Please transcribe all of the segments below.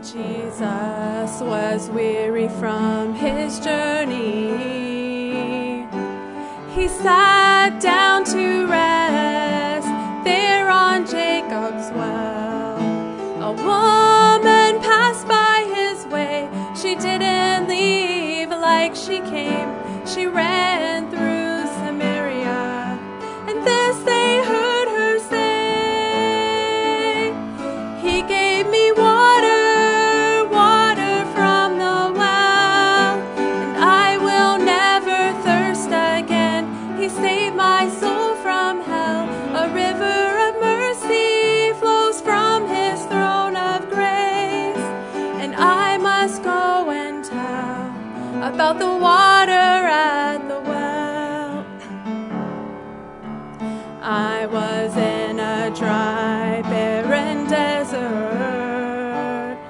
Jesus was weary from his journey. He sat down to rest there on Jacob's well. A woman passed by his way. She didn't leave like she came. She ran through Samaria, and this they heard her say, He gave me water, water from the well, and I will never thirst again. He saved my soul from hell. A river of mercy flows from his throne of grace, and I must go and tell about the water at the well. I was in a dry, barren desert,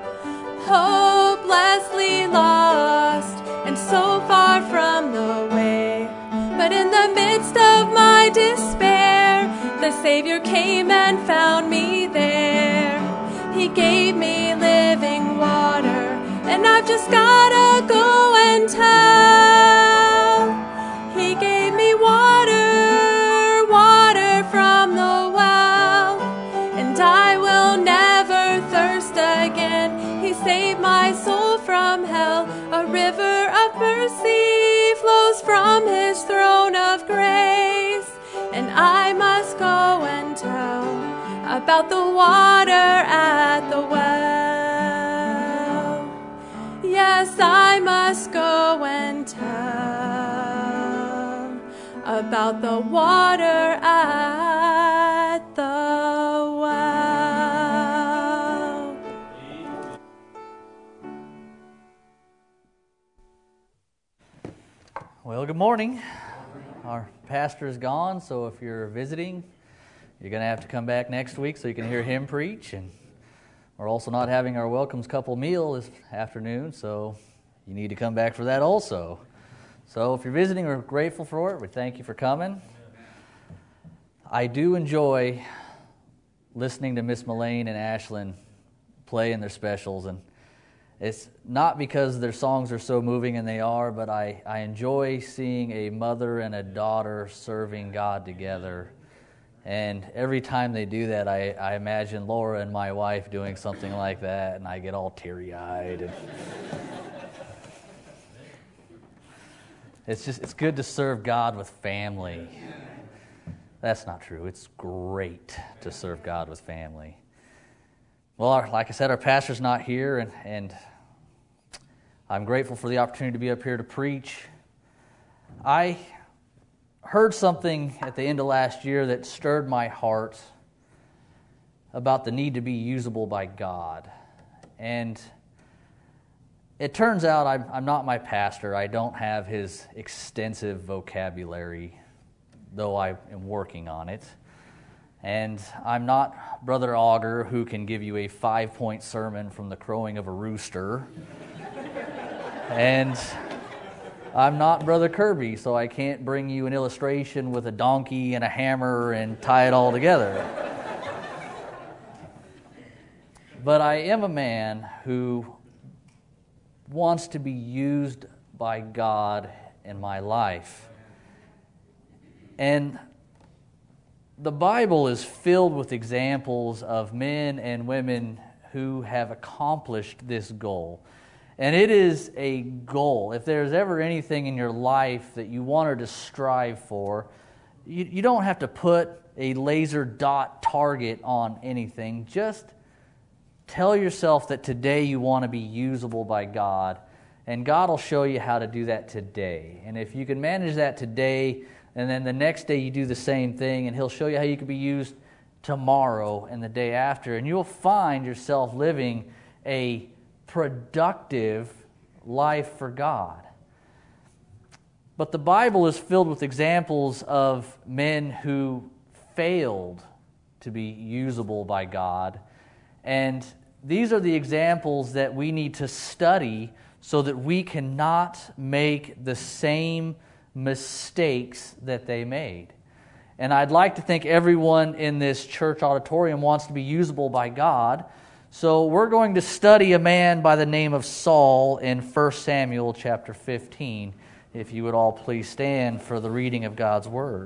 hopelessly lost and so far from the way. But in the midst of my despair, the Savior came and found me there. He gave me living water, and I've just gotta go and tell. He gave me water, water from the well, and I will never thirst again. He saved my soul from hell. A river of mercy flows from his throne of grace, and I must go and tell about the water at the well. Yes, I must go and tell about the water at the well. Well, good morning. Our pastor is gone, so if you're visiting, you're going to have to come back next week so you can hear him preach. And we're also not having our welcomes couple meal this afternoon, so you need to come back for that also. So if you're visiting, we're grateful for it. We thank you for coming. I do enjoy listening to Miss Mullane and Ashlyn play in their specials, and it's not because their songs are so moving, and they are, but I enjoy seeing a mother and a daughter serving God together. And every time they do that, I imagine Laura and my wife doing something like that, and I get all teary-eyed. And it's good to serve God with family. That's not true. It's great to serve God with family. Well, like I said, our pastor's not here, and I'm grateful for the opportunity to be up here to preach. I heard something at the end of last year that stirred my heart about the need to be usable by God. And it turns out I'm not my pastor. I don't have his extensive vocabulary, though I am working on it. And I'm not Brother Auger, who can give you a 5-point sermon from the crowing of a rooster. And I'm not Brother Kirby, so I can't bring you an illustration with a donkey and a hammer and tie it all together. But I am a man who wants to be used by God in my life. And the Bible is filled with examples of men and women who have accomplished this goal. And it is a goal. If there's ever anything in your life that you wanted to strive for, you don't have to put a laser dot target on anything. Just tell yourself that today you want to be usable by God, and God will show you how to do that today. And if you can manage that today, and then the next day you do the same thing, and He'll show you how you can be used tomorrow and the day after, and you'll find yourself living a productive life for God. But the Bible is filled with examples of men who failed to be usable by God, and these are the examples that we need to study so that we cannot make the same mistakes that they made. And I'd like to think everyone in this church auditorium wants to be usable by God. So we're going to study a man by the name of Saul in 1 Samuel chapter 15. If you would all please stand for the reading of God's Word.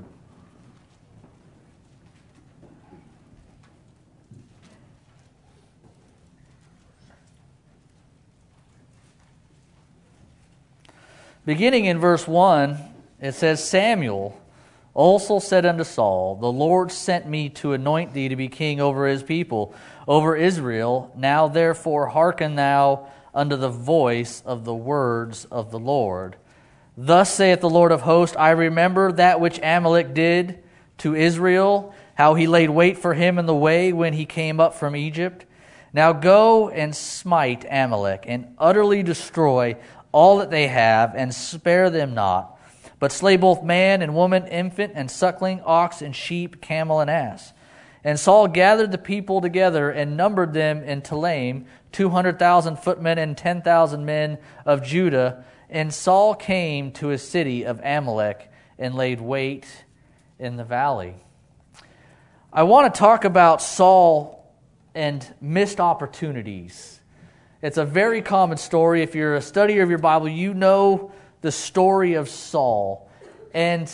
Beginning in verse 1, it says, Samuel also said unto Saul, The Lord sent me to anoint thee to be king over his people, over Israel. Now therefore hearken thou unto the voice of the words of the Lord. Thus saith the Lord of hosts, I remember that which Amalek did to Israel, how he laid wait for him in the way when he came up from Egypt. Now go and smite Amalek, and utterly destroy all that they have, and spare them not, but slay both man and woman, infant and suckling, ox and sheep, camel and ass. And Saul gathered the people together and numbered them in Telaim, 200,000 footmen and 10,000 men of Judah. And Saul came to a city of Amalek and laid wait in the valley. I want to talk about Saul and missed opportunities. It's a very common story. If you're a studier of your Bible, you know the story of Saul and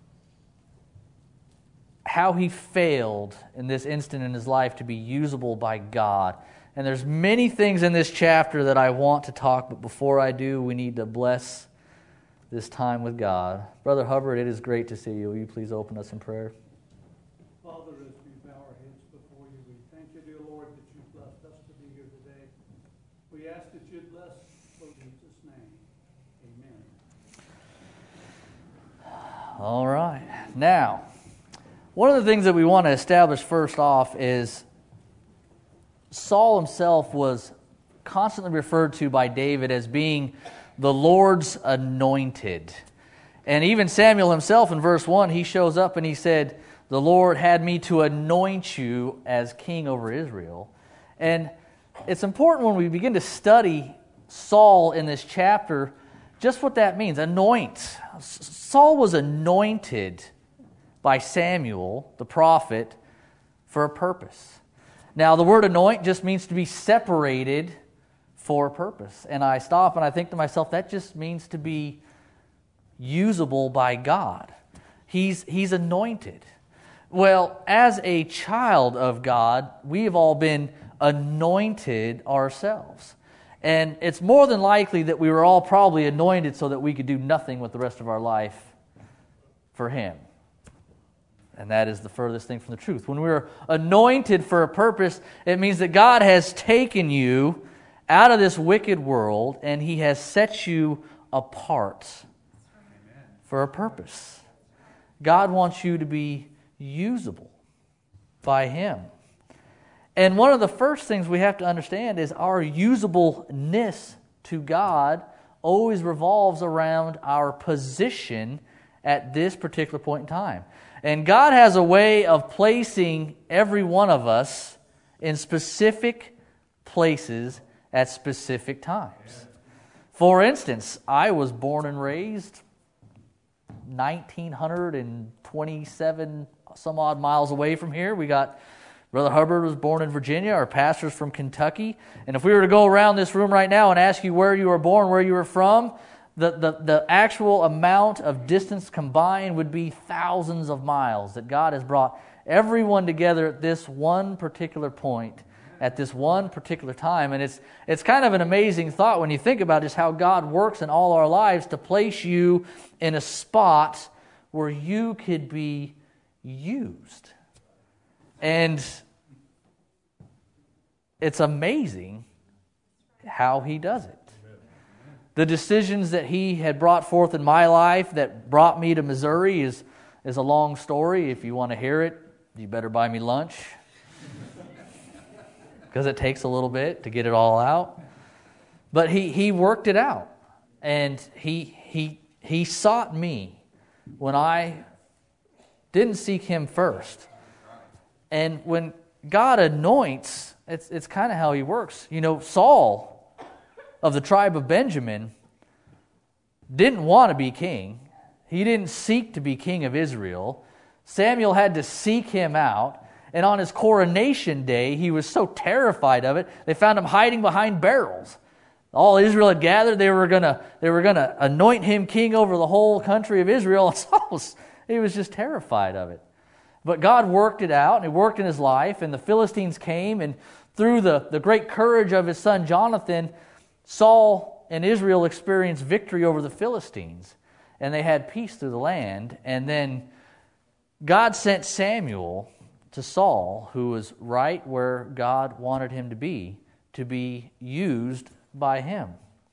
how he failed in this instant in his life to be usable by God. And there's many things in this chapter that I want to talk, but before I do, we need to bless this time with God. Brother Hubbard, it is great to see you. Will you please open us in prayer? Father, as we bow our heads before you, we thank you, dear Lord, that you've blessed us to be here today. We ask that you bless in Jesus' name. Amen. All right. Now, one of the things that we want to establish first off is Saul himself was constantly referred to by David as being the Lord's anointed. And even Samuel himself in verse 1, he shows up and he said, the Lord had me to anoint you as king over Israel. And it's important when we begin to study Saul in this chapter, just what that means, anoint. Saul was anointed by Samuel, the prophet, for a purpose. Now, the word anoint just means to be separated for a purpose. And I stop and I think to myself, that just means to be usable by God. He's anointed. Well, as a child of God, we have all been anointed ourselves. And it's more than likely that we were all probably anointed so that we could do nothing with the rest of our life for Him. And that is the furthest thing from the truth. When we're anointed for a purpose, it means that God has taken you out of this wicked world and He has set you apart for a purpose. God wants you to be usable by Him. And one of the first things we have to understand is our usableness to God always revolves around our position at this particular point in time. And God has a way of placing every one of us in specific places at specific times. For instance, I was born and raised 1,927 some odd miles away from here. We got Brother Hubbard was born in Virginia. Our pastor's from Kentucky. And if we were to go around this room right now and ask you where you were born, where you were from, the actual amount of distance combined would be thousands of miles that God has brought everyone together at this one particular point, at this one particular time. And it's kind of an amazing thought when you think about just how God works in all our lives to place you in a spot where you could be used. And it's amazing how He does it. The decisions that He had brought forth in my life that brought me to Missouri is a long story. If you want to hear it, you better buy me lunch. Because it takes a little bit to get it all out. But He worked it out. And He sought me when I didn't seek Him first. And when God anoints, it's kind of how He works. You know, Saul of the tribe of Benjamin didn't want to be king. He didn't seek to be king of Israel. Samuel had to seek him out. And on his coronation day, he was so terrified of it, they found him hiding behind barrels. All Israel had gathered. They were gonna anoint him king over the whole country of Israel. And Saul he was just terrified of it. But God worked it out, and it worked in his life. And the Philistines came, and through the great courage of his son Jonathan, Saul and Israel experienced victory over the Philistines. And they had peace through the land. And then God sent Samuel to Saul, who was right where God wanted him to be used by him.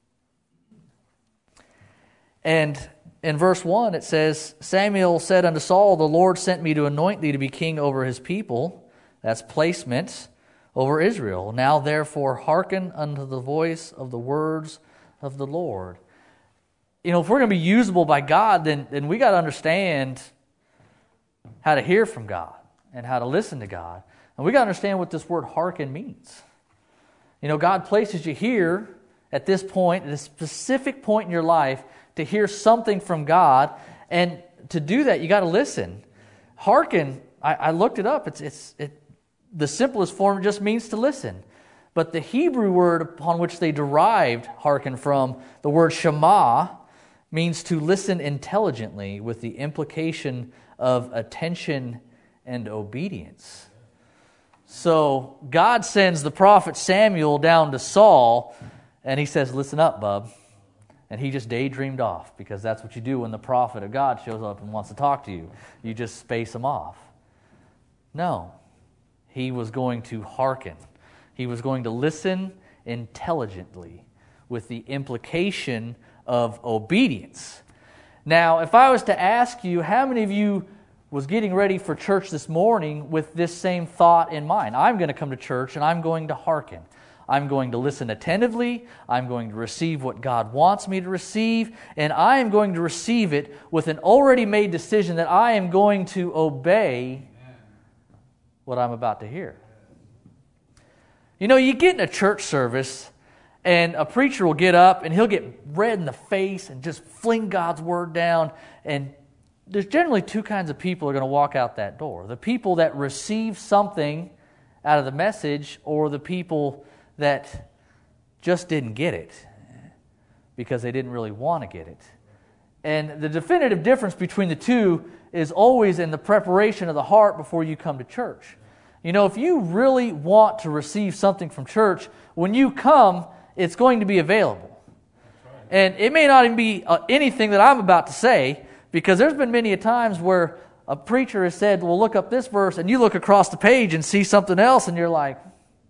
And in verse 1 it says, Samuel said unto Saul, the Lord sent me to anoint thee to be king over his people. That's placement over Israel. Now therefore hearken unto the voice of the words of the Lord. You know, if we're going to be usable by God, then we got to understand how to hear from God and how to listen to God. And we got to understand what this word hearken means. You know, God places you here at this point, at a specific point in your life, to hear something from God. And to do that, you got to listen. Hearken, I looked it up. It's the simplest form just means to listen. But the Hebrew word upon which they derived hearken from, the word shema, means to listen intelligently with the implication of attention and obedience. So God sends the prophet Samuel down to Saul, and he says, listen up, bub. And he just daydreamed off, because that's what you do when the prophet of God shows up and wants to talk to you. You just space him off. No, he was going to hearken. He was going to listen intelligently with the implication of obedience. Now, if I was to ask you, how many of you was getting ready for church this morning with this same thought in mind? I'm going to come to church and I'm going to hearken. I'm going to listen attentively. I'm going to receive what God wants me to receive. And I am going to receive it with an already made decision that I am going to obey what I'm about to hear. You know, you get in a church service and a preacher will get up and he'll get red in the face and just fling God's word down. And there's generally two kinds of people who are going to walk out that door. The people that receive something out of the message, or the people that just didn't get it because they didn't really want to get it. And the definitive difference between the two is always in the preparation of the heart before you come to church. You know, if you really want to receive something from church, when you come, it's going to be available. And it may not even be anything that I'm about to say, because there's been many a times where a preacher has said, well, look up this verse, and you look across the page and see something else, and you're like,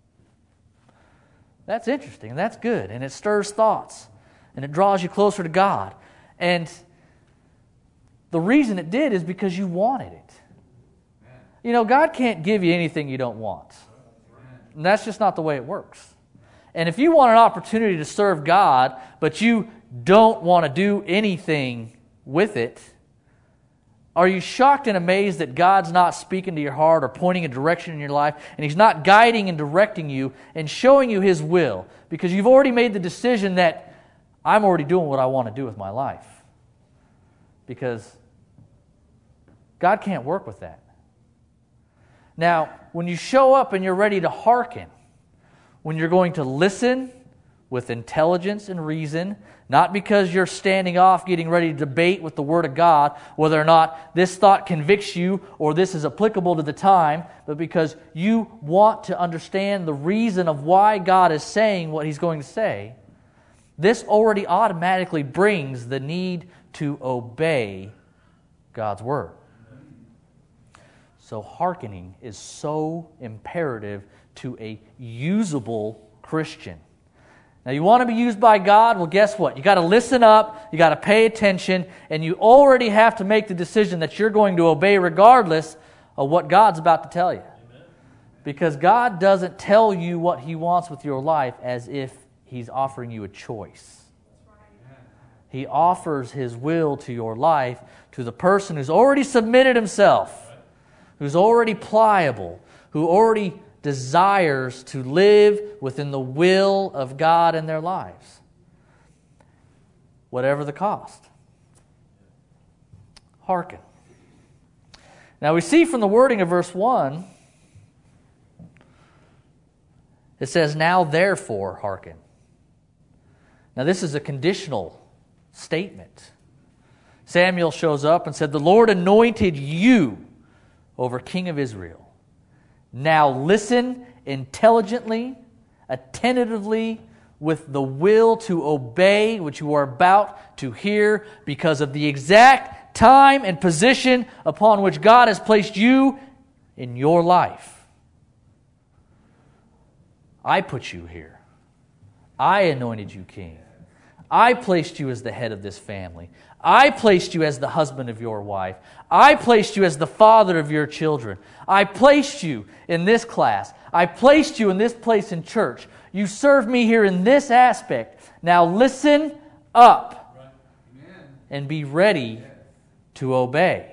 that's interesting, and that's good, and it stirs thoughts, and it draws you closer to God. And the reason it did is because you wanted it. You know, God can't give you anything you don't want. And that's just not the way it works. And if you want an opportunity to serve God, but you don't want to do anything with it, are you shocked and amazed that God's not speaking to your heart or pointing a direction in your life, and He's not guiding and directing you and showing you His will? Because you've already made the decision that I'm already doing what I want to do with my life. Because God can't work with that. Now, when you show up and you're ready to hearken, when you're going to listen with intelligence and reason, not because you're standing off getting ready to debate with the Word of God whether or not this thought convicts you or this is applicable to the time, but because you want to understand the reason of why God is saying what He's going to say, this already automatically brings the need to obey God's Word. So hearkening is so imperative to a usable Christian. Now, you want to be used by God? Well, guess what? You got to listen up, you got to pay attention, and you already have to make the decision that you're going to obey regardless of what God's about to tell you. Amen. Because God doesn't tell you what He wants with your life as if He's offering you a choice. He offers His will to your life to the person who's already submitted himself, who's already pliable, who already desires to live within the will of God in their lives, whatever the cost. Hearken. Now we see from the wording of verse 1 It says, now therefore hearken. Now this is a conditional statement. Samuel shows up and said, the Lord anointed you over king of Israel. Now listen intelligently, attentively, with the will to obey what you are about to hear, because of the exact time and position upon which God has placed you in your life. I put you here. I anointed you king. I placed you as the head of this family. I placed you as the husband of your wife. I placed you as the father of your children. I placed you in this class. I placed you in this place in church. You served me here in this aspect. Now listen up and be ready to obey.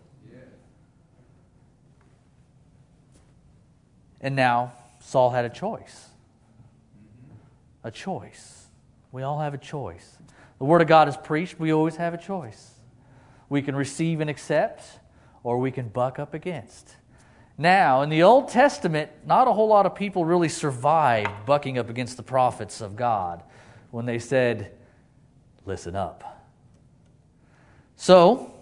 And now Saul had a choice. A choice. We all have a choice. The Word of God is preached. We always have a choice. We can receive and accept, or we can buck up against. Now, in the Old Testament, not a whole lot of people really survived bucking up against the prophets of God when they said, listen up. So,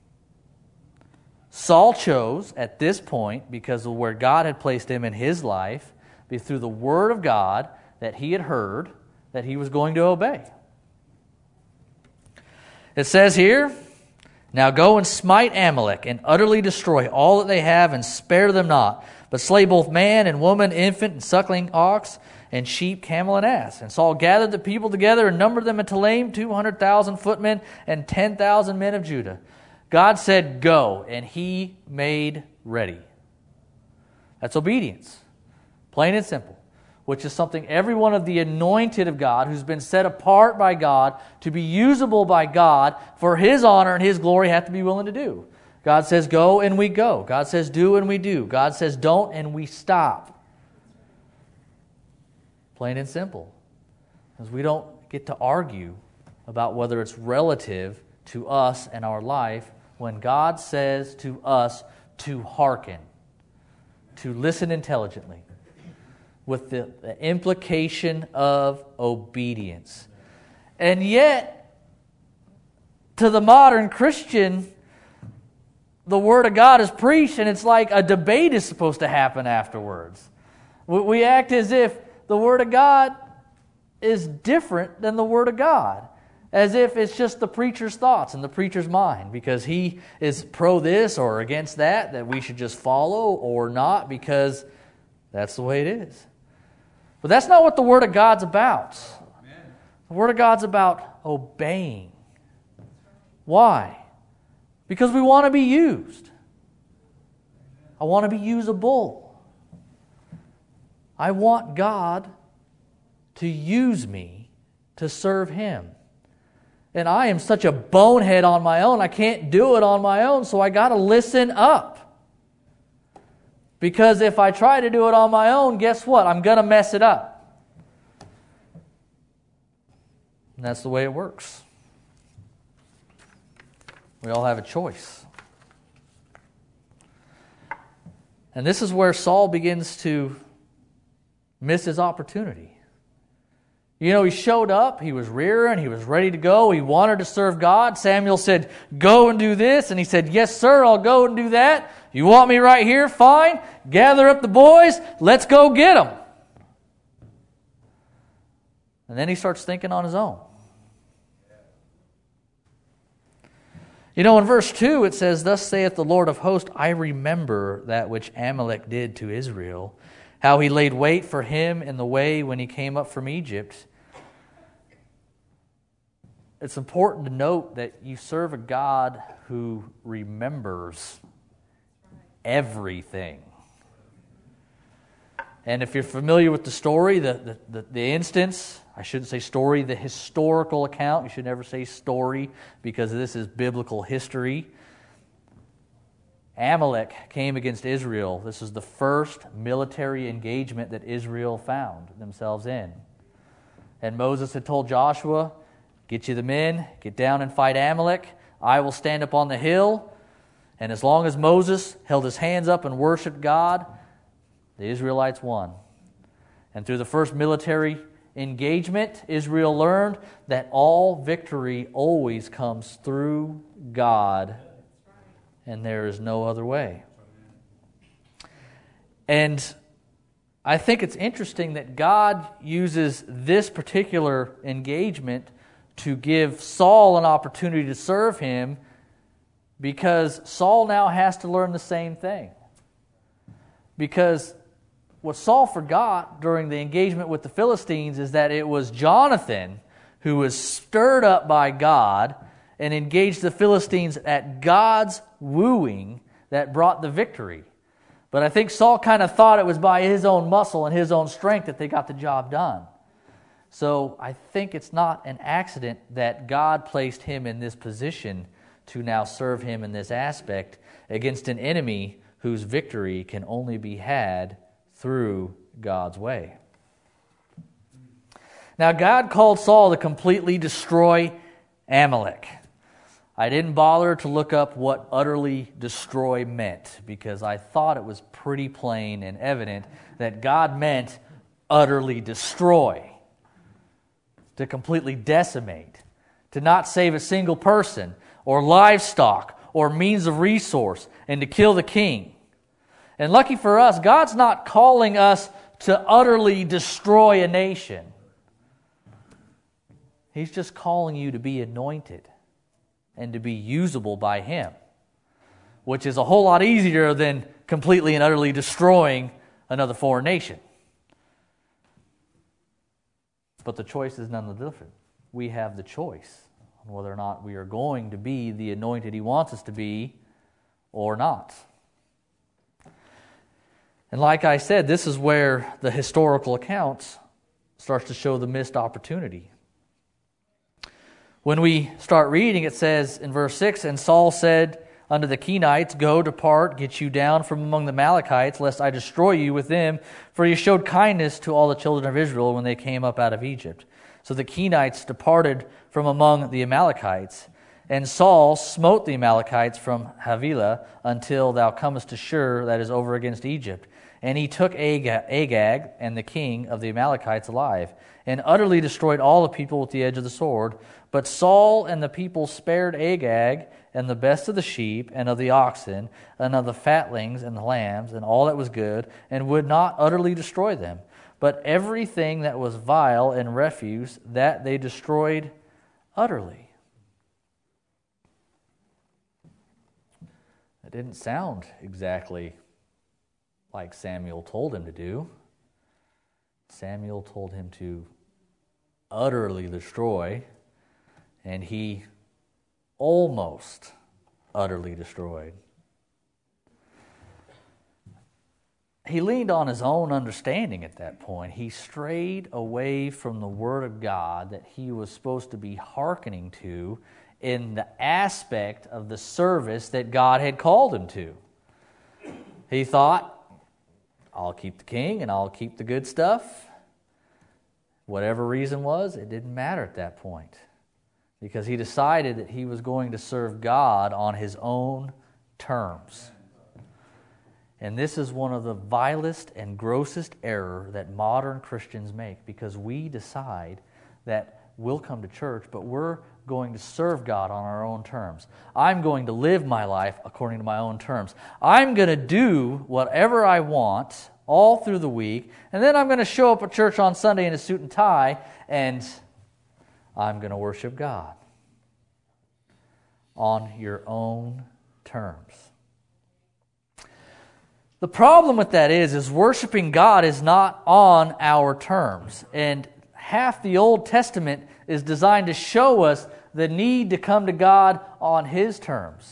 Saul chose at this point, because of where God had placed him in his life, through the Word of God that he had heard, that he was going to obey. It says here, now go and smite Amalek and utterly destroy all that they have and spare them not, but slay both man and woman, infant and suckling ox and sheep, camel and ass. And Saul gathered the people together and numbered them at Telaim, 200,000 footmen and 10,000 men of Judah. God said, go, and he made ready. That's obedience. Plain and simple. Which is something every one of the anointed of God, who's been set apart by God to be usable by God for His honor and His glory, have to be willing to do. God says go, and we go. God says do, and we do. God says don't, and we stop. Plain and simple. Because we don't get to argue about whether it's relative to us and our life when God says to us to hearken, to listen intelligently, with the implication of obedience. And yet, to the modern Christian, the Word of God is preached, and it's like a debate is supposed to happen afterwards. We act as if the Word of God is different than the Word of God, as if it's just the preacher's thoughts and the preacher's mind, because he is pro this or against that we should just follow or not, because that's the way it is. But that's not what the Word of God's about. Amen. The Word of God's about obeying. Why? Because we want to be used. I want to be usable. I want God to use me to serve Him. And I am such a bonehead on my own, I can't do it on my own, so I got to listen up. Because if I try to do it on my own, guess what? I'm going to mess it up. And that's the way it works. We all have a choice. And this is where Saul begins to miss his opportunity. You know, he showed up, he was rearing, he was ready to go, he wanted to serve God. Samuel said, go and do this. And he said, yes, sir, I'll go and do that. You want me right here? Fine. Gather up the boys, let's go get them. And then he starts thinking on his own. You know, in verse 2 it says, thus saith the Lord of hosts, I remember that which Amalek did to Israel, how he laid wait for him in the way when he came up from Egypt. It's important to note that you serve a God who remembers everything. And if you're familiar with the story, the instance, I shouldn't say story, the historical account, you should never say story because this is biblical history. Amalek came against Israel. This is the first military engagement that Israel found themselves in. And Moses had told Joshua, get you the men, get down and fight Amalek. I will stand up on the hill. And as long as Moses held his hands up and worshiped God, the Israelites won. And through the first military engagement, Israel learned that all victory always comes through God, and there is no other way. And I think it's interesting that God uses this particular engagement to give Saul an opportunity to serve him, because Saul now has to learn the same thing. Because what Saul forgot during the engagement with the Philistines is that it was Jonathan who was stirred up by God and engaged the Philistines at God's wooing that brought the victory. But I think Saul kind of thought it was by his own muscle and his own strength that they got the job done. So I think it's not an accident that God placed him in this position to now serve him in this aspect against an enemy whose victory can only be had through God's way. Now, God called Saul to completely destroy Amalek. I didn't bother to look up what utterly destroy meant, because I thought it was pretty plain and evident that God meant utterly destroy, to completely decimate, to not save a single person or livestock or means of resource, and to kill the king. And lucky for us, God's not calling us to utterly destroy a nation. He's just calling you to be anointed and to be usable by Him, which is a whole lot easier than completely and utterly destroying another foreign nation. But the choice is none the different. We have the choice on whether or not we are going to be the anointed He wants us to be or not. And like I said, this is where the historical account starts to show the missed opportunity. When we start reading, it says in verse 6, "And Saul said unto the Kenites, Go, depart, get you down from among the Amalekites, lest I destroy you with them. For you showed kindness to all the children of Israel when they came up out of Egypt. So the Kenites departed from among the Amalekites. And Saul smote the Amalekites from Havilah until thou comest to Shur, that is over against Egypt. And he took Agag and the king of the Amalekites alive, and utterly destroyed all the people with the edge of the sword. But Saul and the people spared Agag and the best of the sheep and of the oxen and of the fatlings and the lambs and all that was good, and would not utterly destroy them. But everything that was vile and refuse, that they destroyed utterly." It didn't sound exactly like Samuel told him to do. Samuel told him to utterly destroy, and he almost utterly destroyed. He leaned on his own understanding at that point. He strayed away from the Word of God that he was supposed to be hearkening to in the aspect of the service that God had called him to. He thought, I'll keep the king and I'll keep the good stuff. Whatever reason was, it didn't matter at that point, because he decided that he was going to serve God on his own terms. And this is one of the vilest and grossest error that modern Christians make, because we decide that we'll come to church, but we're going to serve God on our own terms. I'm going to live my life according to my own terms. I'm going to do whatever I want all through the week, and then I'm going to show up at church on Sunday in a suit and tie, and I'm going to worship God on your own terms. The problem with that is worshiping God is not on our terms. And half the Old Testament is designed to show us the need to come to God on His terms.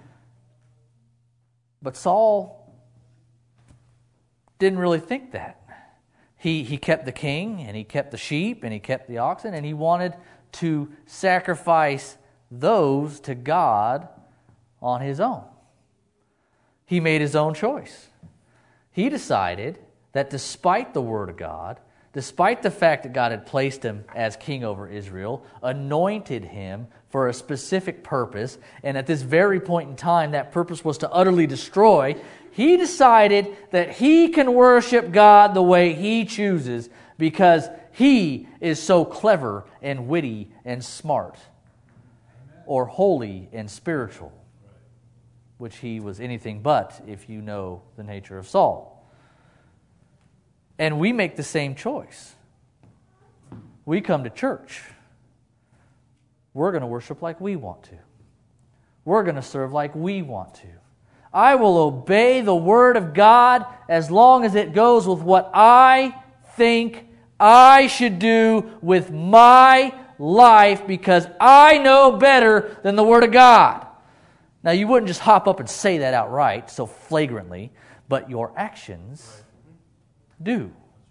But Saul didn't really think that. He kept the king, and he kept the sheep, and he kept the oxen, and he wanted to sacrifice those to God on his own. He made his own choice. He decided that despite the Word of God, despite the fact that God had placed him as king over Israel, anointed him for a specific purpose, and at this very point in time, that purpose was to utterly destroy, he decided that he can worship God the way he chooses, because he is so clever and witty and smart, or holy and spiritual, which he was anything but if you know the nature of Saul. And we make the same choice. We come to church. We're going to worship like we want to. We're going to serve like we want to. I will obey the Word of God as long as it goes with what I think I should do with my life, because I know better than the Word of God. Now, you wouldn't just hop up and say that outright so flagrantly, but your actions do.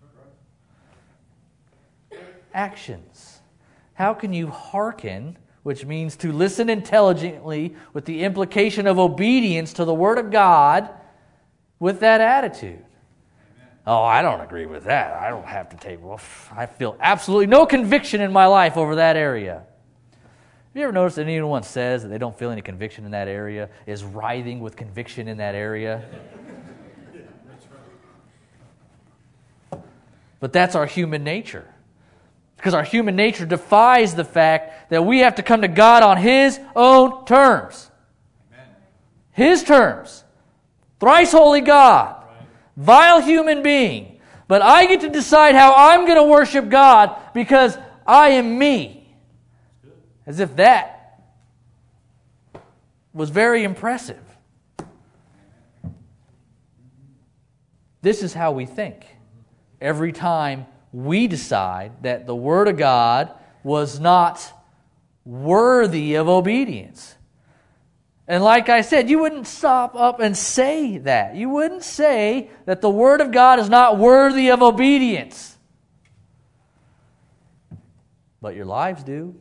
Actions. How can you hearken, which means to listen intelligently with the implication of obedience to the Word of God, with that attitude? Oh, I don't agree with that. I don't have to take, well, I feel absolutely no conviction in my life over that area. Have you ever noticed that anyone says that they don't feel any conviction in that area, is writhing with conviction in that area? But that's our human nature. Because our human nature defies the fact that we have to come to God on His own terms. Amen. His terms. Thrice holy God. Vile human being. But I get to decide how I'm going to worship God because I am me. As if that was very impressive. This is how we think. Every time we decide that the Word of God was not worthy of obedience. And like I said, you wouldn't stop up and say that. You wouldn't say that the Word of God is not worthy of obedience. But your lives do.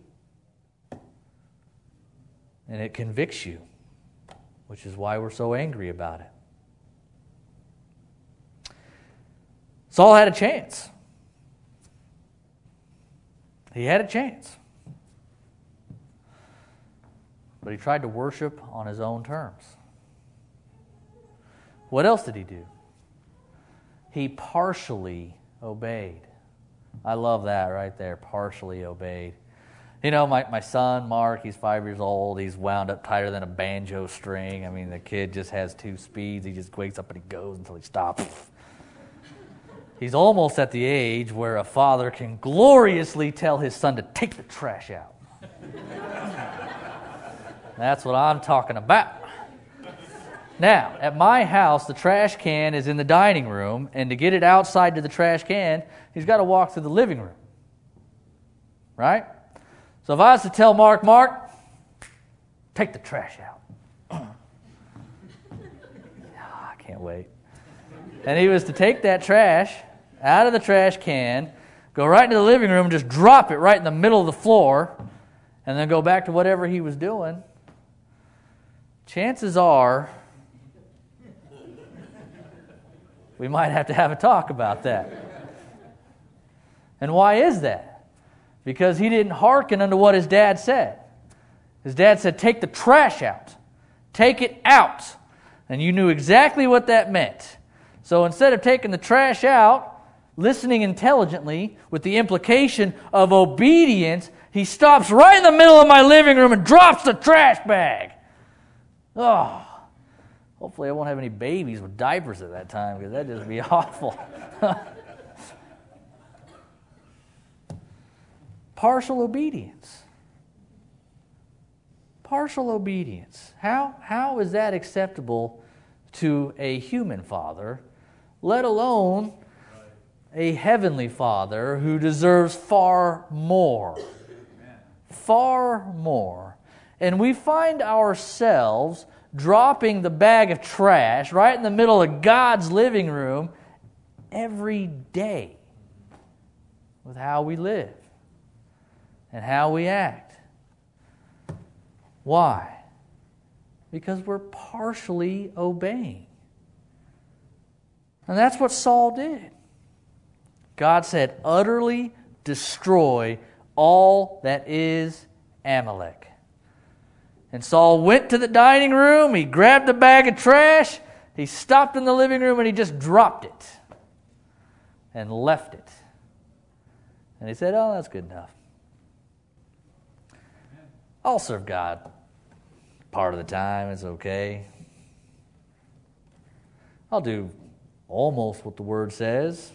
And it convicts you, which is why we're so angry about it. Saul had a chance. He had a chance. But he tried to worship on his own terms. What else did he do? He partially obeyed. I love that right there, partially obeyed. You know, my son, Mark, he's 5 years old. He's wound up tighter than a banjo string. I mean, the kid just has 2 speeds. He just wakes up and he goes until he stops. He's almost at the age where a father can gloriously tell his son to take the trash out. That's what I'm talking about. Now, at my house, the trash can is in the dining room, and to get it outside to the trash can, he's got to walk through the living room. Right? So if I was to tell Mark, take the trash out. I can't wait. And he was to take that trash out of the trash can, go right into the living room, and just drop it right in the middle of the floor, and then go back to whatever he was doing. Chances are we might have to have a talk about that. And why is that? Because he didn't hearken unto what his dad said. His dad said, take the trash out. Take it out. And you knew exactly what that meant. So instead of taking the trash out, listening intelligently with the implication of obedience, he stops right in the middle of my living room and drops the trash bag. Oh, hopefully I won't have any babies with diapers at that time, because that'd just be awful. Partial obedience. Partial obedience. How is that acceptable to a human father, let alone a heavenly Father who deserves far more? Far more. And we find ourselves dropping the bag of trash right in the middle of God's living room every day with how we live and how we act. Why? Because we're partially obeying. And that's what Saul did. God said, utterly destroy all that is Amalek. And Saul went to the dining room, he grabbed the bag of trash, he stopped in the living room, and he just dropped it and left it. And they said, oh, that's good enough. I'll serve God part of the time. It's okay. I'll do almost what the Word says.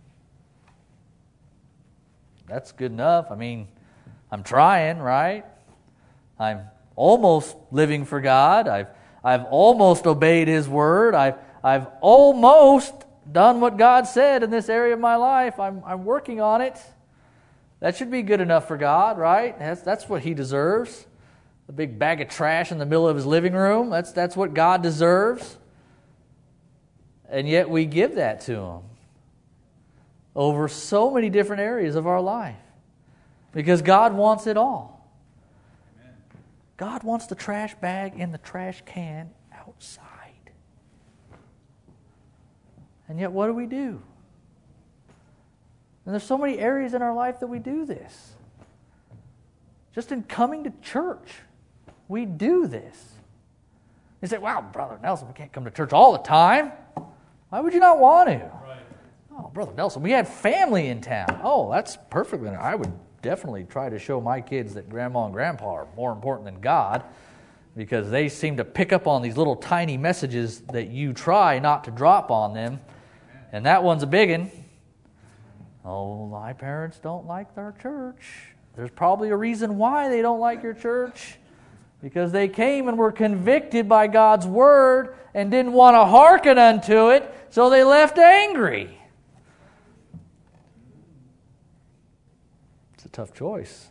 That's good enough. I mean, I'm trying, right? I'm almost living for God. I've almost obeyed His Word. I've almost done what God said in this area of my life. I'm working on it. That should be good enough for God, right? That's what He deserves. A big bag of trash in the middle of His living room. That's what God deserves. And yet we give that to Him over so many different areas of our life. Because God wants it all. Amen. God wants the trash bag and the trash can outside. And yet what do? And there's so many areas in our life that we do this. Just in coming to church, we do this. You say, wow, Brother Nelson, we can't come to church all the time. Why would you not want to? Right. Oh, Brother Nelson, we had family in town. Oh, that's perfectly. I would definitely try to show my kids that Grandma and Grandpa are more important than God, because they seem to pick up on these little tiny messages that you try not to drop on them. And that one's a big one. Oh, my parents don't like their church. There's probably a reason why they don't like your church. Because they came and were convicted by God's Word and didn't want to hearken unto it, so they left angry. It's a tough choice.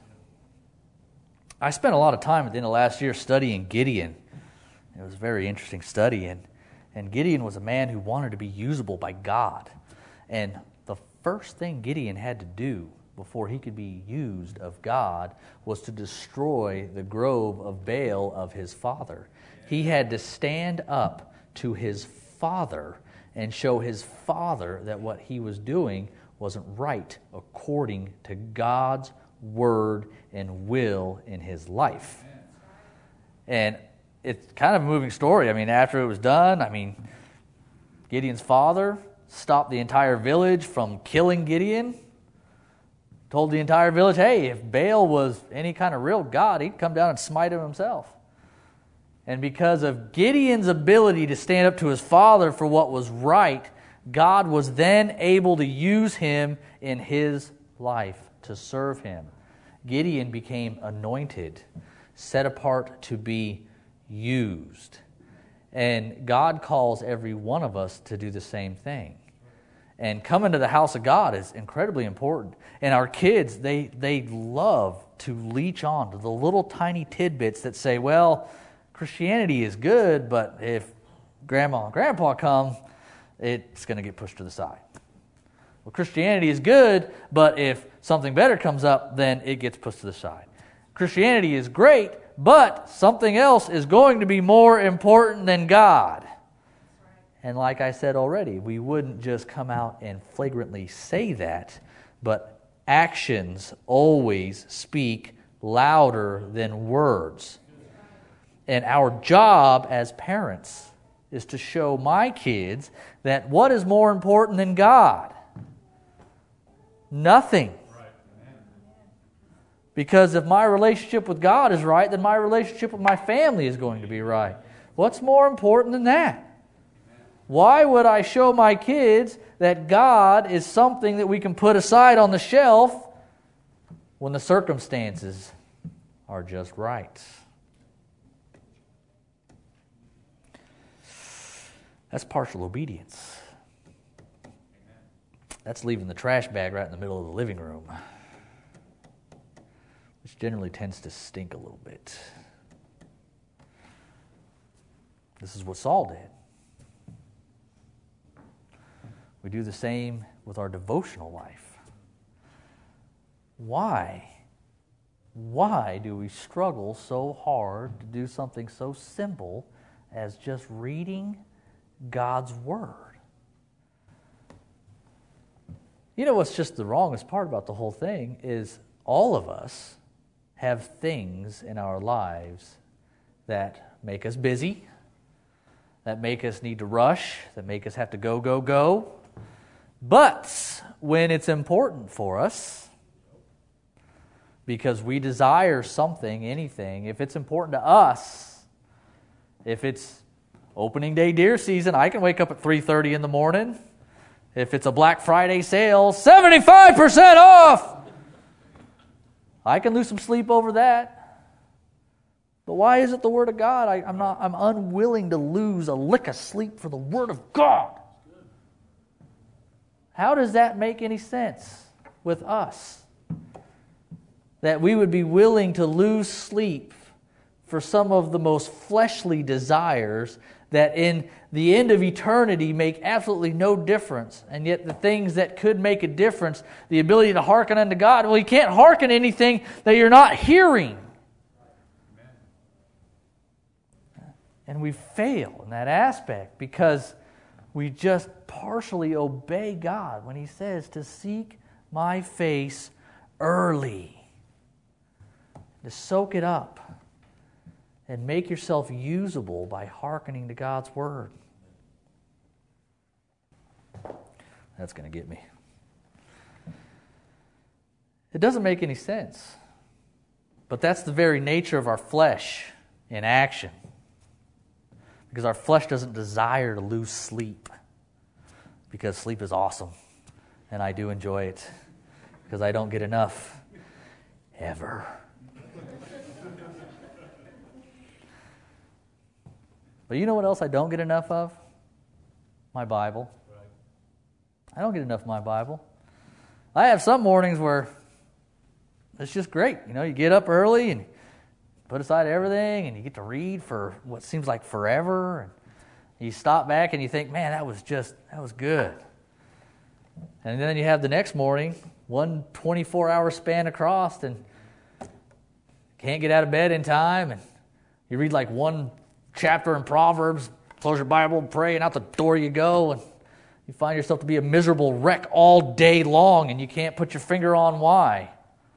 I spent a lot of time at the end of last year studying Gideon. It was a very interesting study, and Gideon was a man who wanted to be usable by God. And the first thing Gideon had to do before he could be used of God was to destroy the grove of Baal of his father. He had to stand up to his father and show his father that what he was doing wasn't right according to God's word and will in his life. And it's kind of a moving story. I mean, after it was done, Gideon's father stopped the entire village from killing Gideon. Told the entire village, hey, if Baal was any kind of real God, he'd come down and smite him himself. And because of Gideon's ability to stand up to his father for what was right, God was then able to use him in his life to serve him. Gideon became anointed, set apart to be used. And God calls every one of us to do the same thing. And coming to the house of God is incredibly important. And our kids, they love to leech on to the little tiny tidbits that say, well, Christianity is good, but if Grandma and Grandpa come, it's going to get pushed to the side. Well, Christianity is good, but if something better comes up, then it gets pushed to the side. Christianity is great, but something else is going to be more important than God. And like I said already, we wouldn't just come out and flagrantly say that, but actions always speak louder than words. And our job as parents is to show my kids that what is more important than God? Nothing. Because if my relationship with God is right, then my relationship with my family is going to be right. What's more important than that? Why would I show my kids that God is something that we can put aside on the shelf when the circumstances are just right? That's partial obedience. That's leaving the trash bag right in the middle of the living room, which generally tends to stink a little bit. This is what Saul did. We do the same with our devotional life. Why? Why do we struggle so hard to do something so simple as just reading God's Word? You know what's just the wrongest part about the whole thing is all of us have things in our lives that make us busy, that make us need to rush, that make us have to go. But when it's important for us, because we desire something, anything. If it's important to us, if it's opening day deer season, I can wake up at 3:30 in the morning. If it's a Black Friday sale, 75% off, I can lose some sleep over that. But why is it the Word of God? I'm unwilling to lose a lick of sleep for the Word of God. How does that make any sense with us? That we would be willing to lose sleep for some of the most fleshly desires that in the end of eternity make absolutely no difference. And yet the things that could make a difference, the ability to hearken unto God, well, you can't hearken anything that you're not hearing. And we fail in that aspect because we just partially obey God when He says to seek my face early, to soak it up and make yourself usable by hearkening to God's Word. That's going to get me. It doesn't make any sense, but that's the very nature of our flesh in action. Because our flesh doesn't desire to lose sleep. Because sleep is awesome. And I do enjoy it. Because I don't get enough. Ever. But you know what else I don't get enough of? My Bible. I don't get enough of my Bible. I have some mornings where it's just great. You know, you get up early and put aside everything, and you get to read for what seems like forever. And you stop back and you think, man, that was good. And then you have the next morning, one 24-hour span across, and can't get out of bed in time, and you read like one chapter in Proverbs, close your Bible and pray, and out the door you go, and you find yourself to be a miserable wreck all day long, and you can't put your finger on why.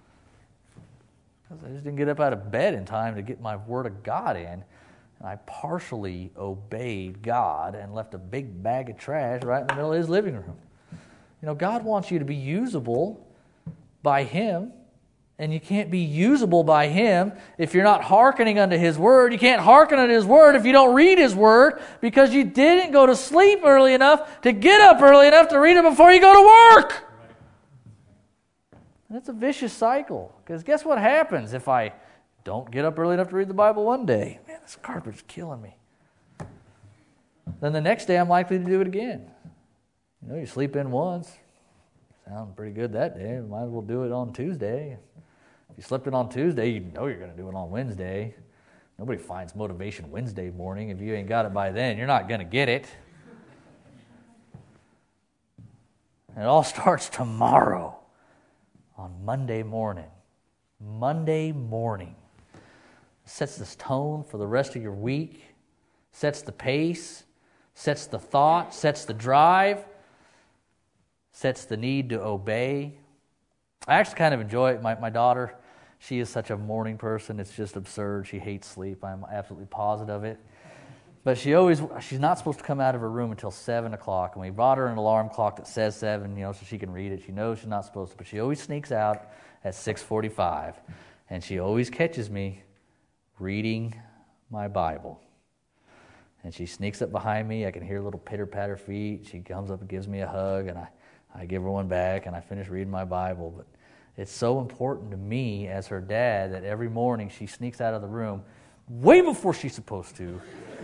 I just didn't get up out of bed in time to get my Word of God in. And I partially obeyed God and left a big bag of trash right in the middle of His living room. You know, God wants you to be usable by Him. And you can't be usable by Him if you're not hearkening unto His Word. You can't hearken unto His Word if you don't read His Word because you didn't go to sleep early enough to get up early enough to read it before you go to work. And it's a vicious cycle, because guess what happens if I don't get up early enough to read the Bible one day? Man, this carpet's killing me. Then the next day I'm likely to do it again. You know, you sleep in once. Sound pretty good that day. Might as well do it on Tuesday. If you slept in on Tuesday, you know you're going to do it on Wednesday. Nobody finds motivation Wednesday morning. If you ain't got it by then, you're not going to get it. And it all starts tomorrow. On Monday morning. Monday morning sets this tone for the rest of your week, sets the pace, sets the thought, sets the drive, sets the need to obey. I actually kind of enjoy it. My daughter, she is such a morning person. It's just absurd. She hates sleep. I'm absolutely positive of it. But she's not supposed to come out of her room until 7 o'clock. And we brought her an alarm clock that says 7, so she can read it. She knows she's not supposed to, but she always sneaks out at 6:45. And she always catches me reading my Bible. And she sneaks up behind me. I can hear little pitter-patter feet. She comes up and gives me a hug, and I give her one back, and I finish reading my Bible. But it's so important to me as her dad that every morning she sneaks out of the room way before she's supposed to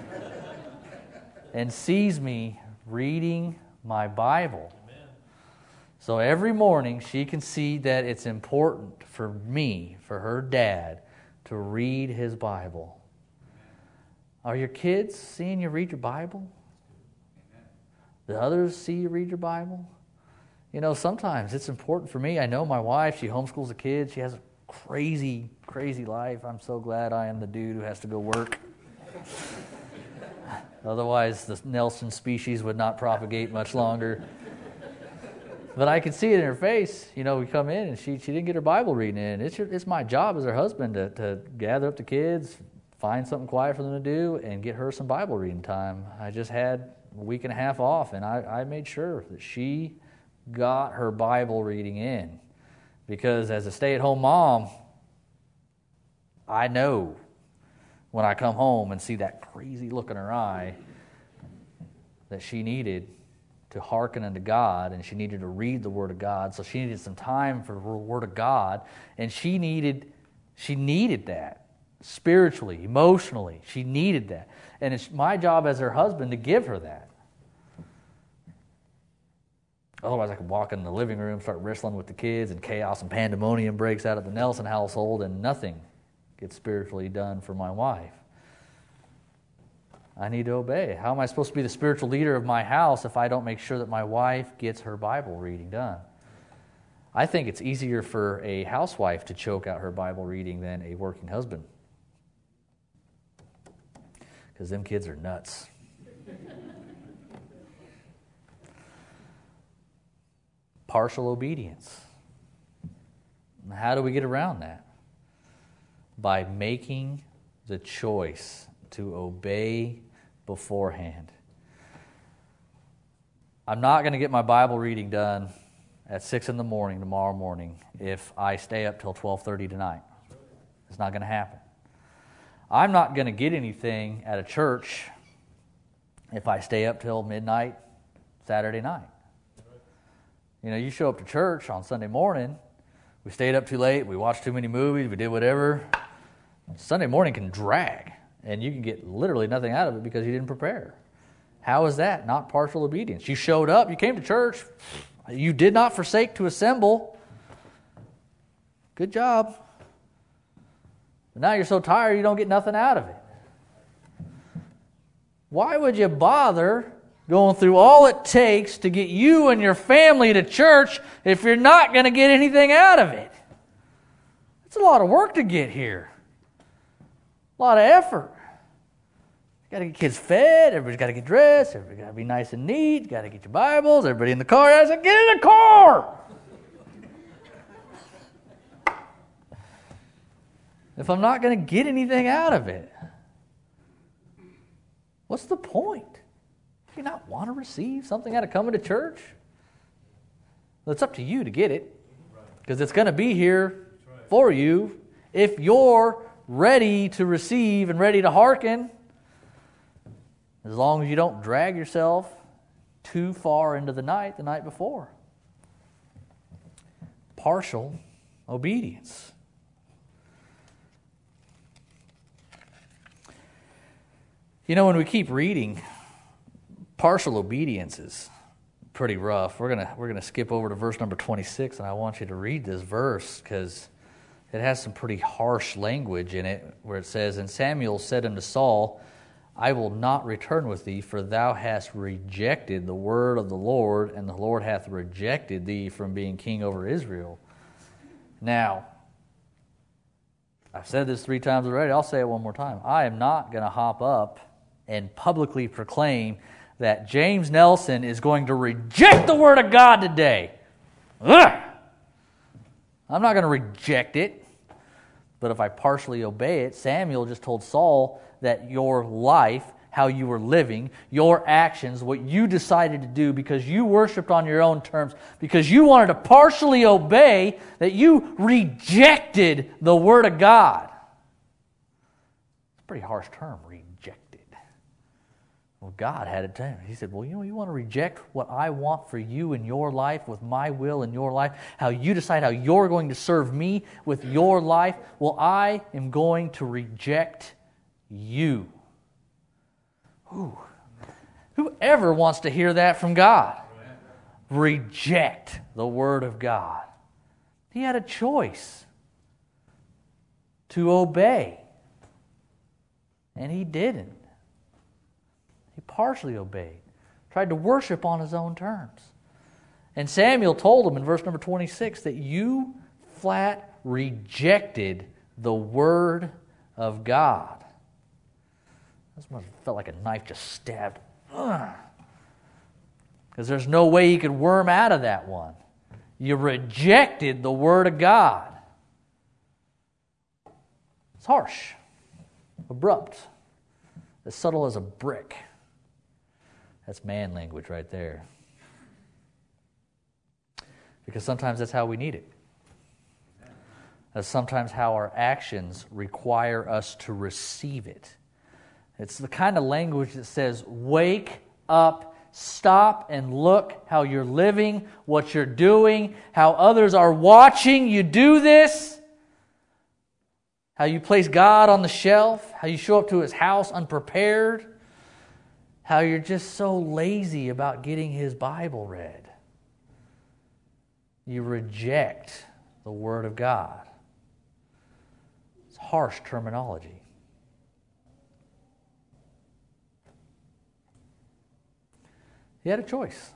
and sees me reading my Bible. Amen. So every morning she can see that it's important for me, for her dad, to read his Bible. Are your kids seeing you read your Bible? Amen. Do others see you read your Bible? You know, sometimes it's important for me. I know my wife, she homeschools the kids. She has a crazy, crazy life. I'm so glad I am the dude who has to go work. Otherwise, the Nelson species would not propagate much longer. But I can see it in her face. You know, we come in and she didn't get her Bible reading in. It's my job as her husband to gather up the kids, find something quiet for them to do, and get her some Bible reading time. I just had a week and a half off, and I made sure that she got her Bible reading in. Because as a stay-at-home mom, I know when I come home and see that crazy look in her eye that she needed to hearken unto God, and she needed to read the Word of God. So she needed some time for the Word of God, and she needed that spiritually, emotionally. She needed that. And it's my job as her husband to give her that. Otherwise, I could walk in the living room, start wrestling with the kids, and chaos and pandemonium breaks out at the Nelson household, and nothing gets spiritually done for my wife. I need to obey. How am I supposed to be the spiritual leader of my house if I don't make sure that my wife gets her Bible reading done? I think it's easier for a housewife to choke out her Bible reading than a working husband. Because them kids are nuts. Partial obedience. How do we get around that? By making the choice to obey beforehand. I'm not going to get my Bible reading done at 6 in the morning tomorrow morning if I stay up till 12:30 tonight. It's not going to happen. I'm not going to get anything at a church if I stay up till midnight Saturday night. You know, you show up to church on Sunday morning, we stayed up too late, we watched too many movies, we did whatever. Sunday morning can drag, and you can get literally nothing out of it because you didn't prepare. How is that not partial obedience? You showed up, you came to church, you did not forsake to assemble. Good job. But now you're so tired you don't get nothing out of it. Why would you bother going through all it takes to get you and your family to church if you're not going to get anything out of it? It's a lot of work to get here. A lot of effort. You got to get kids fed. Everybody's got to get dressed. Everybody's got to be nice and neat. You got to get your Bibles. Everybody in the car. I said, get in the car. If I'm not going to get anything out of it, what's the point? Do you not want to receive something out of coming to church? Well, it's up to you to get it, because it's going to be here for you if you're ready to receive and ready to hearken, as long as you don't drag yourself too far into the night before. Partial obedience. You know, when we keep reading, partial obedience is pretty rough. We're gonna skip over to verse number 26, and I want you to read this verse because it has some pretty harsh language in it, where it says, "And Samuel said unto Saul, I will not return with thee, for thou hast rejected the word of the Lord, and the Lord hath rejected thee from being king over Israel." Now, I've said this 3 times already. I'll say it one more time. I am not going to hop up and publicly proclaim that James Nelson is going to reject the Word of God today. Ugh! I'm not going to reject it. But if I partially obey it, Samuel just told Saul that your life, how you were living, your actions, what you decided to do because you worshiped on your own terms, because you wanted to partially obey, that you rejected the Word of God. It's a pretty harsh term, rejected. Well, God had it to him. He said, well, you want to reject what I want for you in your life, with my will in your life, how you decide how you're going to serve me with your life? Well, I am going to reject you. Ooh. Whoever wants to hear that from God? Reject the Word of God. He had a choice to obey, and he didn't. He partially obeyed, tried to worship on his own terms. And Samuel told him in verse number 26 that you flat rejected the Word of God. This must have felt like a knife just stabbed. Because there's no way he could worm out of that one. You rejected the Word of God. It's harsh, abrupt, as subtle as a brick. That's man language right there. Because sometimes that's how we need it. That's sometimes how our actions require us to receive it. It's the kind of language that says, wake up, stop and look how you're living, what you're doing, how others are watching you do this, how you place God on the shelf, how you show up to His house unprepared, how you're just so lazy about getting His Bible read. You reject the Word of God. It's harsh terminology. He had a choice.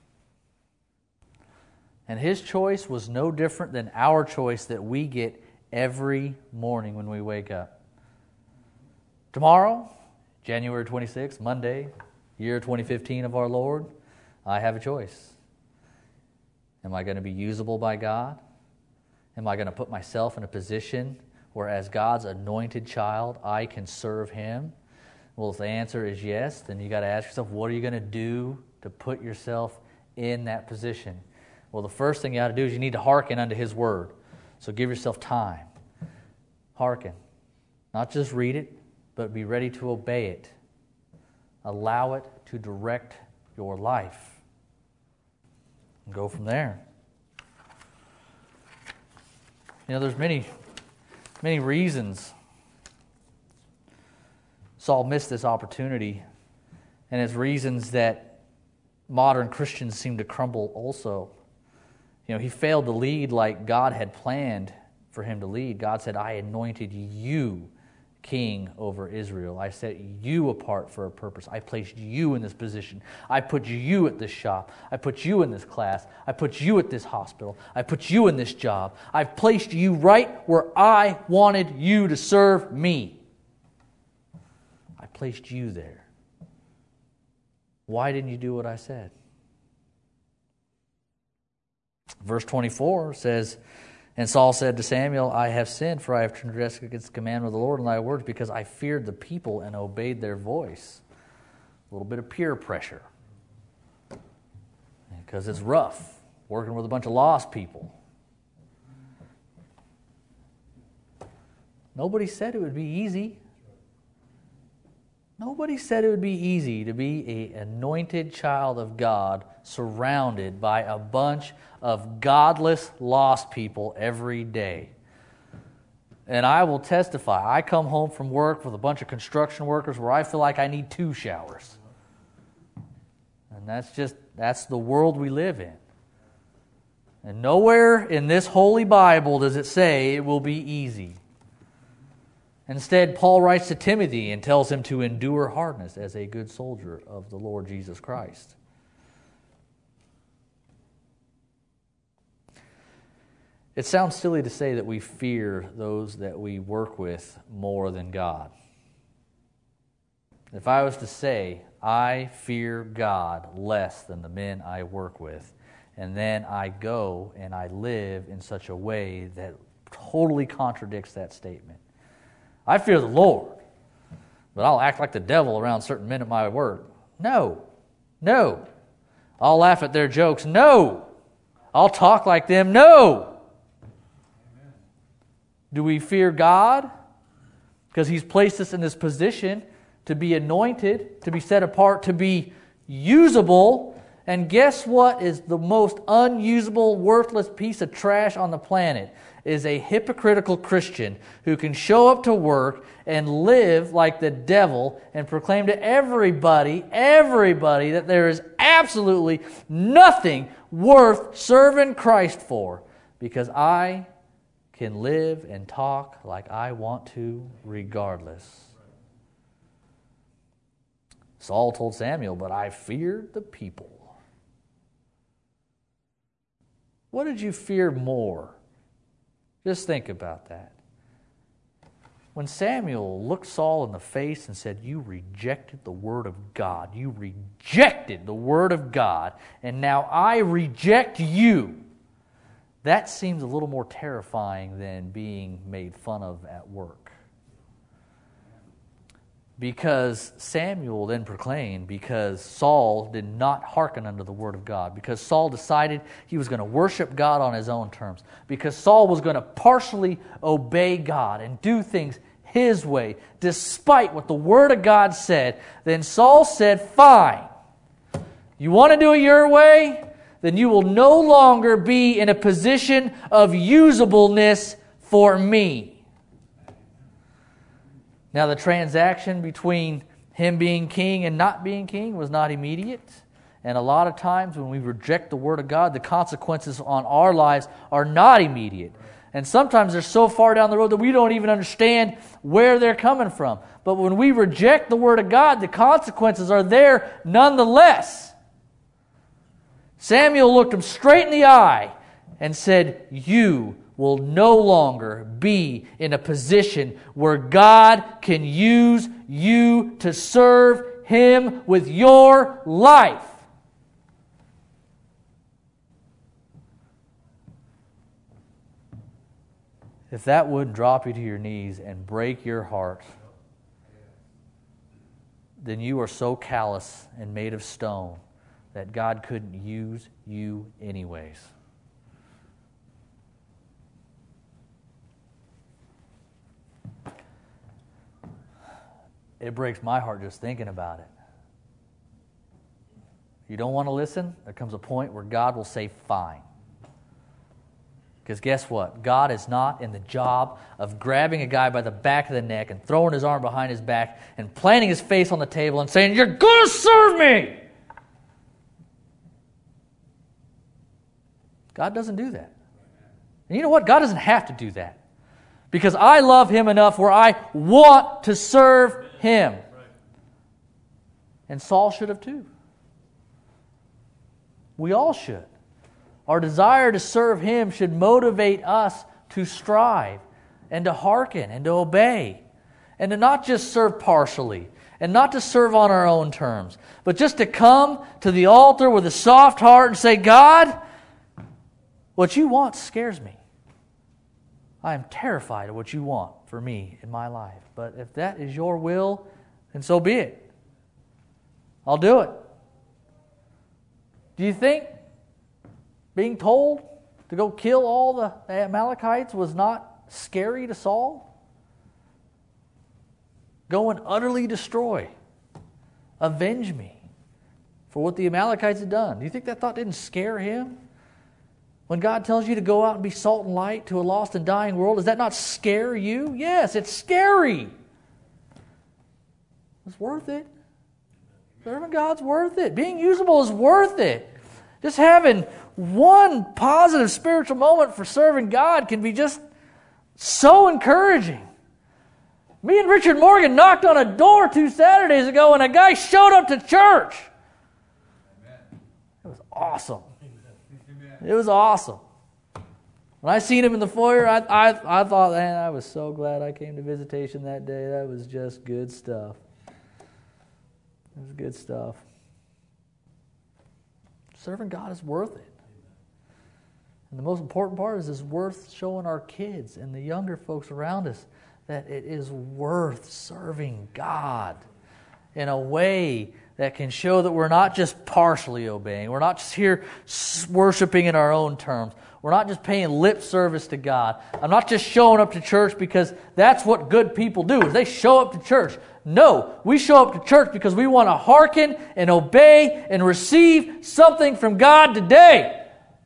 And His choice was no different than our choice that we get every morning when we wake up. Tomorrow, January 26th, Monday, year 2015 of our Lord, I have a choice. Am I going to be usable by God? Am I going to put myself in a position where as God's anointed child, I can serve Him? Well, if the answer is yes, then you got to ask yourself, what are you going to do to put yourself in that position? Well, the first thing you got to do is you need to hearken unto His Word. So give yourself time. Hearken. Not just read it, but be ready to obey it. Allow it to direct your life. And go from there. You know, there's many reasons Saul missed this opportunity, and it's reasons that modern Christians seem to crumble also. You know, he failed to lead like God had planned for him to lead. God said, I anointed you king over Israel. I set you apart for a purpose. I placed you in this position. I put you at this shop. I put you in this class. I put you at this hospital. I put you in this job. I've placed you right where I wanted you to serve me. I placed you there. Why didn't you do what I said? Verse 24 says, and Saul said to Samuel, I have sinned, for I have transgressed against the commandment of the Lord and thy words, because I feared the people and obeyed their voice. A little bit of peer pressure. Because it's rough, working with a bunch of lost people. Nobody said it would be easy. Nobody said it would be easy to be an anointed child of God surrounded by a bunch of godless, lost people every day. And I will testify, I come home from work with a bunch of construction workers where I feel like I need 2 showers. And that's the world we live in. And nowhere in this Holy Bible does it say it will be easy. Instead, Paul writes to Timothy and tells him to endure hardness as a good soldier of the Lord Jesus Christ. It sounds silly to say that we fear those that we work with more than God. If I was to say, I fear God less than the men I work with, and then I go and I live in such a way that totally contradicts that statement. I fear the Lord, but I'll act like the devil around certain men at my work. No. I'll laugh at their jokes. No. I'll talk like them. No. Amen. Do we fear God? Because He's placed us in this position to be anointed, to be set apart, to be usable. And guess what is the most unusable, worthless piece of trash on the planet? Is a hypocritical Christian who can show up to work and live like the devil and proclaim to everybody that there is absolutely nothing worth serving Christ for, because I can live and talk like I want to regardless. Saul told Samuel, but I fear the people. What did you fear more? Just think about that. When Samuel looked Saul in the face and said, you rejected the word of God. You rejected the word of God, and now I reject you. That seems a little more terrifying than being made fun of at work. Because Samuel then proclaimed, because Saul did not hearken unto the word of God, because Saul decided he was going to worship God on his own terms, because Saul was going to partially obey God and do things his way, despite what the word of God said, then Saul said, fine, you want to do it your way? Then you will no longer be in a position of usableness for me. Now, the transaction between him being king and not being king was not immediate. And a lot of times when we reject the Word of God, the consequences on our lives are not immediate. And sometimes they're so far down the road that we don't even understand where they're coming from. But when we reject the Word of God, the consequences are there nonetheless. Samuel looked him straight in the eye and said, you will no longer be in a position where God can use you to serve Him with your life. If that wouldn't drop you to your knees and break your heart, then you are so callous and made of stone that God couldn't use you anyways. It breaks my heart just thinking about it. You don't want to listen? There comes a point where God will say, fine. Because guess what? God is not in the job of grabbing a guy by the back of the neck and throwing his arm behind his back and planting his face on the table and saying, you're going to serve me! God doesn't do that. And you know what? God doesn't have to do that. Because I love Him enough where I want to serve Him. And Saul should have too. We all should. Our desire to serve Him should motivate us to strive and to hearken and to obey. And to not just serve partially and not to serve on our own terms, but just to come to the altar with a soft heart and say, God, what you want scares me. I am terrified of what you want for me in my life. But if that is your will, then so be it. I'll do it. Do you think being told to go kill all the Amalekites was not scary to Saul? Go and utterly destroy. Avenge me for what the Amalekites had done. Do you think that thought didn't scare him? When God tells you to go out and be salt and light to a lost and dying world, does that not scare you? Yes, it's scary. It's worth it. Serving God's worth it. Being usable is worth it. Just having one positive spiritual moment for serving God can be just so encouraging. Me and Richard Morgan knocked on a door 2 Saturdays ago and a guy showed up to church. It was awesome. It was awesome. When I seen him in the foyer, I thought, man, I was so glad I came to visitation that day. That was just good stuff. It was good stuff. Serving God is worth it. And the most important part is it's worth showing our kids and the younger folks around us that it is worth serving God in a way that can show that we're not just partially obeying. We're not just here worshiping in our own terms. We're not just paying lip service to God. I'm not just showing up to church because that's what good people do, is they show up to church. No, we show up to church because we want to hearken and obey and receive something from God today.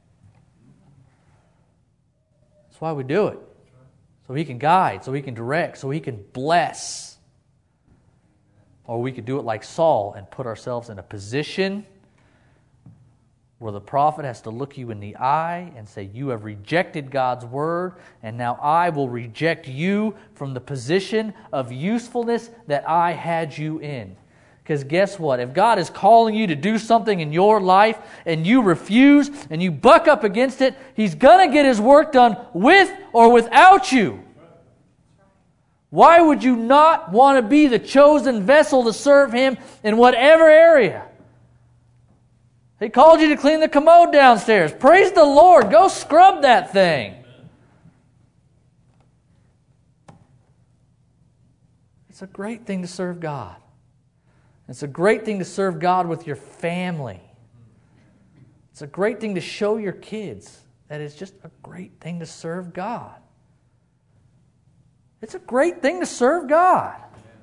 That's why we do it. So He can guide, so He can direct, so He can bless. Or we could do it like Saul and put ourselves in a position where the prophet has to look you in the eye and say, you have rejected God's word, and now I will reject you from the position of usefulness that I had you in. Because guess what? If God is calling you to do something in your life and you refuse and you buck up against it, He's going to get His work done with or without you. Why would you not want to be the chosen vessel to serve Him in whatever area? He called you to clean the commode downstairs. Praise the Lord. Go scrub that thing. It's a great thing to serve God. It's a great thing to serve God with your family. It's a great thing to show your kids that it's just a great thing to serve God. It's a great thing to serve God.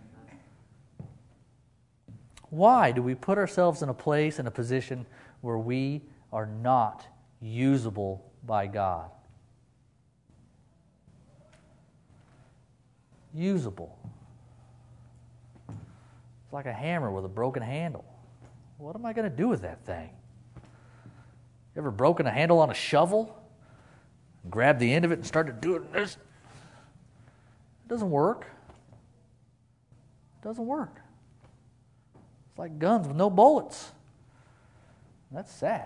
Why do we put ourselves in a place, in a position where we are not usable by God? Usable. It's like a hammer with a broken handle. What am I going to do with that thing? You ever broken a handle on a shovel? Grab the end of it and start doing this? It doesn't work. It doesn't work. It's like guns with no bullets. That's sad.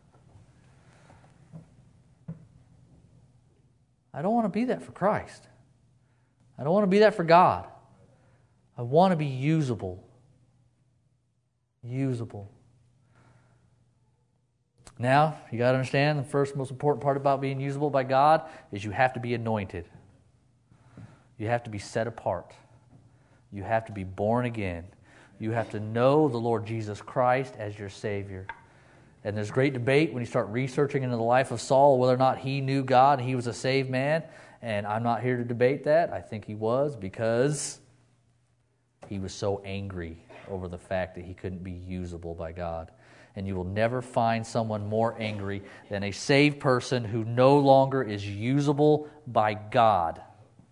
I don't want to be that for Christ. I don't want to be that for God. I want to be usable. Usable. Now, you got to understand the first most important part about being usable by God is you have to be anointed. You have to be set apart. You have to be born again. You have to know the Lord Jesus Christ as your Savior. And there's great debate when you start researching into the life of Saul whether or not he knew God and he was a saved man. And I'm not here to debate that. I think he was, because he was so angry over the fact that he couldn't be usable by God. And you will never find someone more angry than a saved person who no longer is usable by God.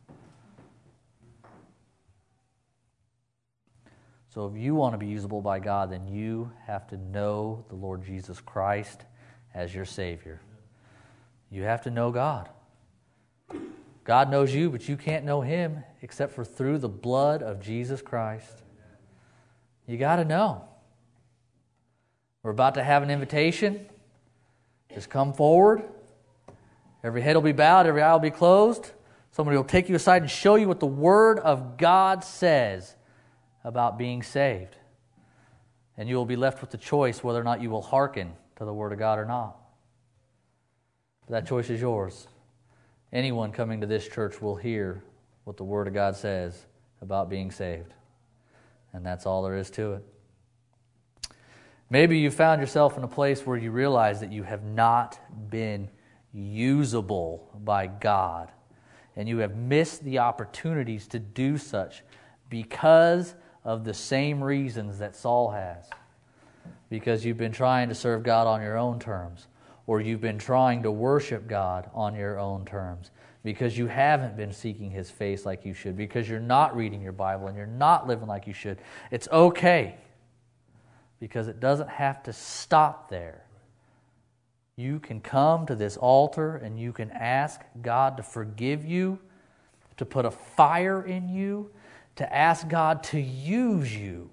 So if you want to be usable by God, then you have to know the Lord Jesus Christ as your Savior. You have to know God. God knows you, but you can't know Him except for through the blood of Jesus Christ. You got to know. We're about to have an invitation. Just come forward. Every head will be bowed, every eye will be closed. Somebody will take you aside and show you what the Word of God says about being saved. And you will be left with the choice whether or not you will hearken to the Word of God or not. That choice is yours. Anyone coming to this church will hear what the Word of God says about being saved. And that's all there is to it. Maybe you found yourself in a place where you realize that you have not been usable by God. And you have missed the opportunities to do such because of the same reasons that Saul has. Because you've been trying to serve God on your own terms. Or you've been trying to worship God on your own terms. Because you haven't been seeking His face like you should. Because you're not reading your Bible and you're not living like you should. It's okay. Because it doesn't have to stop there. You can come to this altar and you can ask God to forgive you, to put a fire in you, to ask God to use you.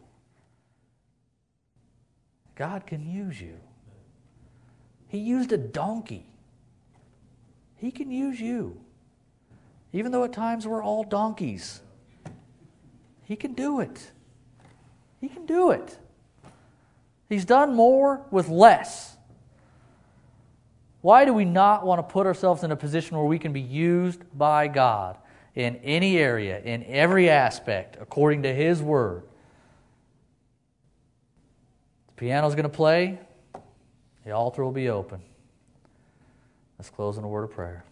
God can use you. He used a donkey. He can use you. Even though at times we're all donkeys. He can do it. He can do it. He's done more with less. Why do we not want to put ourselves in a position where we can be used by God in any area, in every aspect, according to His Word? The piano's going to play. The altar will be open. Let's close in a word of prayer.